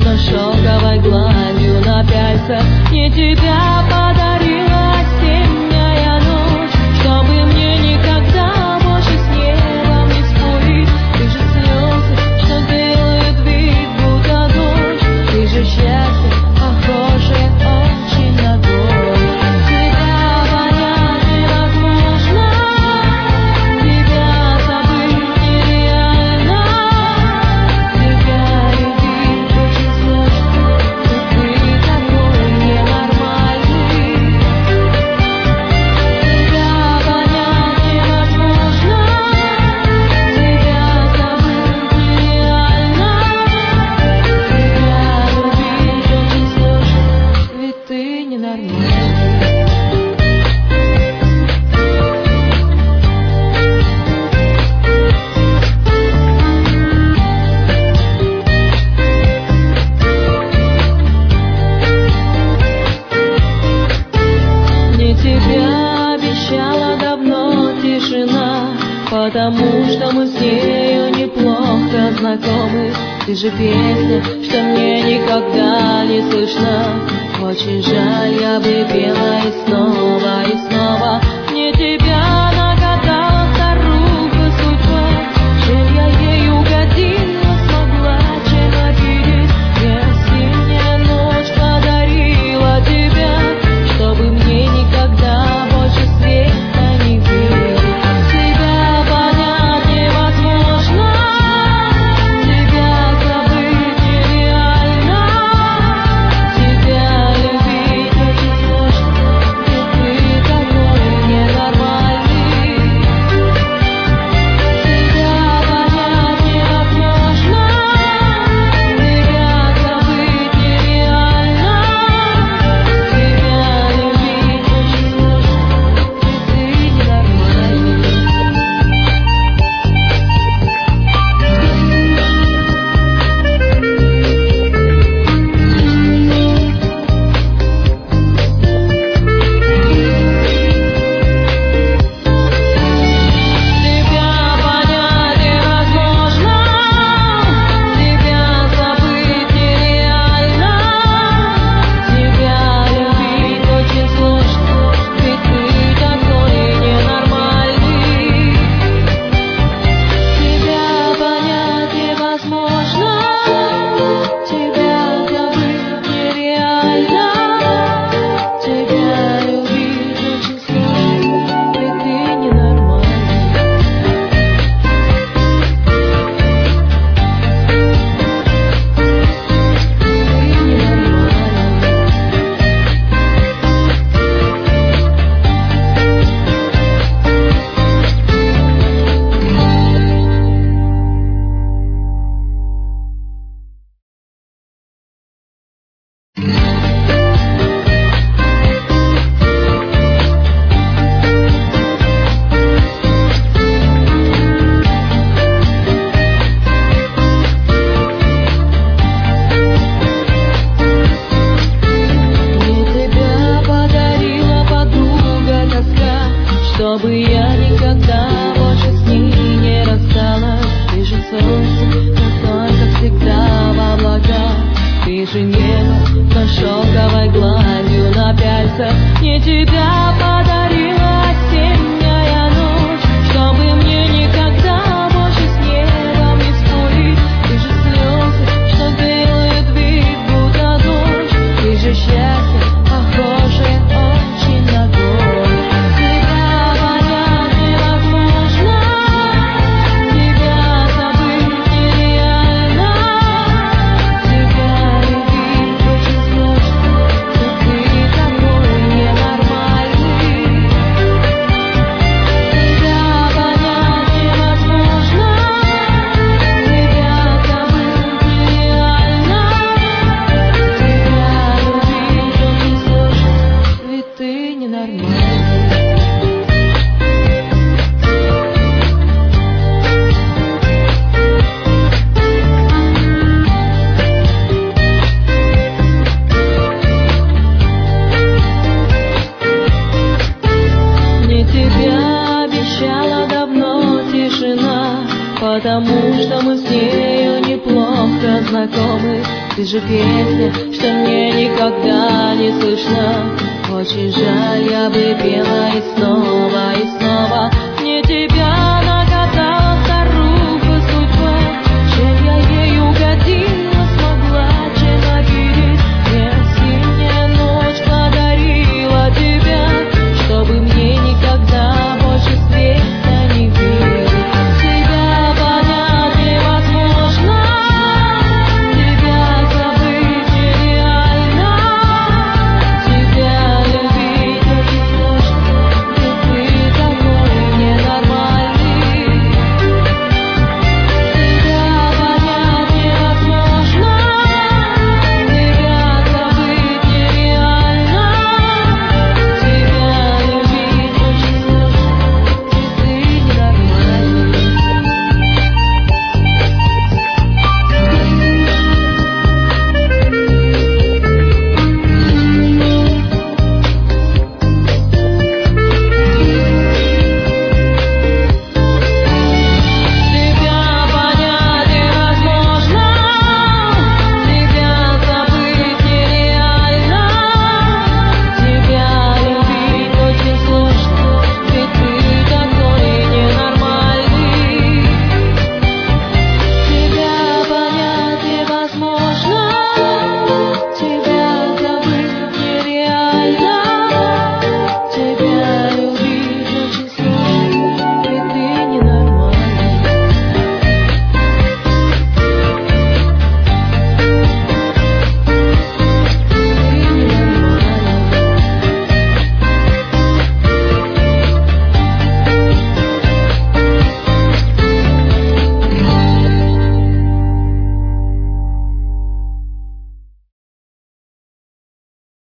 но шелковой гладью на пяльцах. Не тебя подарила осенняя ночь, чтобы мне никогда больше с небом не спорить. Ты же слезы, что делают вид, будто дождь. Ты же счастье, похожее очень на боль. Тебя понять невозможно, тебя забыть нереально. Тебя любить очень сложно, ты такой ненормальный. Тебя понять невозможно, тебя забыть нереально. Тебя любить очень сложно, ведь ты ненормальный. Мне тебя обещала давно тишина, потому что мы с нею неплохо знакомы. Ты же песня, что мне никогда не слышна. Очень жаль, я бы пела и снова, и снова. Мне тебя нагадала старуха судьба, чем я ей угодила, смогла чем обидеть. Мне осенняя ночь подарила тебя, чтобы мне никогда больше света не видеть. Тебя понять невозможно, тебя забыть нереально. Тебя любить очень сложно, ведь ты такой знакомы. Ты же песня, что мне никогда не слышно. Очень жаль, я бы пела и снова, мне тебя